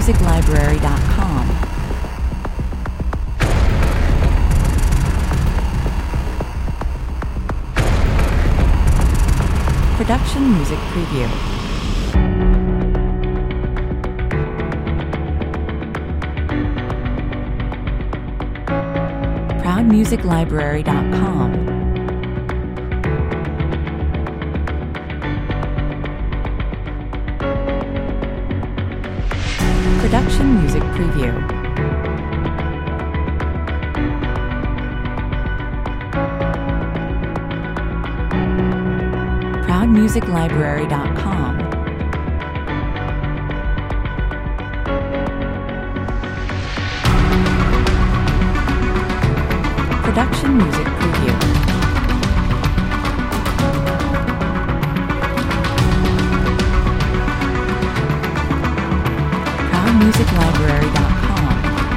ProudMusicLibrary.com. Production Music Preview. ProudMusicLibrary.com. Production Music Preview. ProudMusicLibrary.com. Production Music Preview. ProudMusicLibrary.com.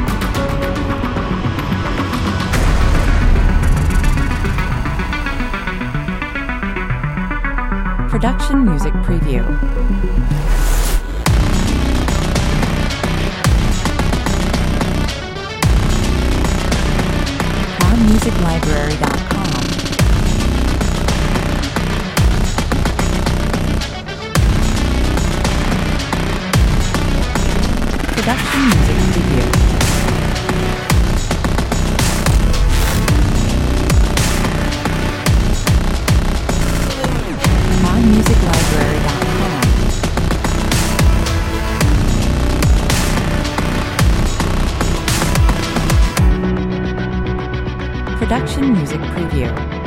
Production Music Preview. ProudMusicLibrary.com. Production Music Preview. ProudMusicLibrary.com. Production Music Preview.